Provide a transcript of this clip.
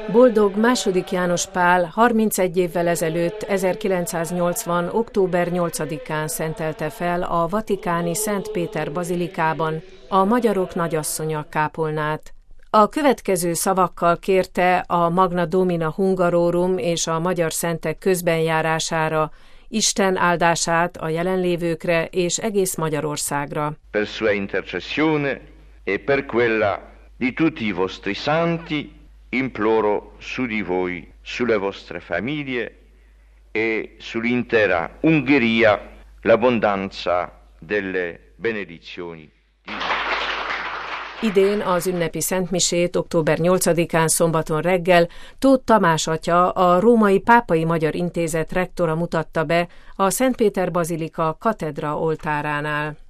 Boldog II. János Pál 31 évvel ezelőtt, 1980. október 8-án szentelte fel a vatikáni Szent Péter bazilikában a magyarok nagyasszonya kápolnát. A következő szavakkal kérte a Magna Domina Hungarorum és a magyar szentek közbenjárására Isten áldását a jelenlévőkre és egész Magyarországra. Per sua intercessione e per quella di tutti i vostri santi imploro su di voi, sulle vostre famiglie e sull'intera Ungheria l'abbondanza delle benedizioni. Idén az ünnepi szentmisét október 8-án szombaton reggel Tóth Tamás atya, a Római Pápai Magyar Intézet rektora mutatta be a Szent Péter bazilika katedra oltáránál.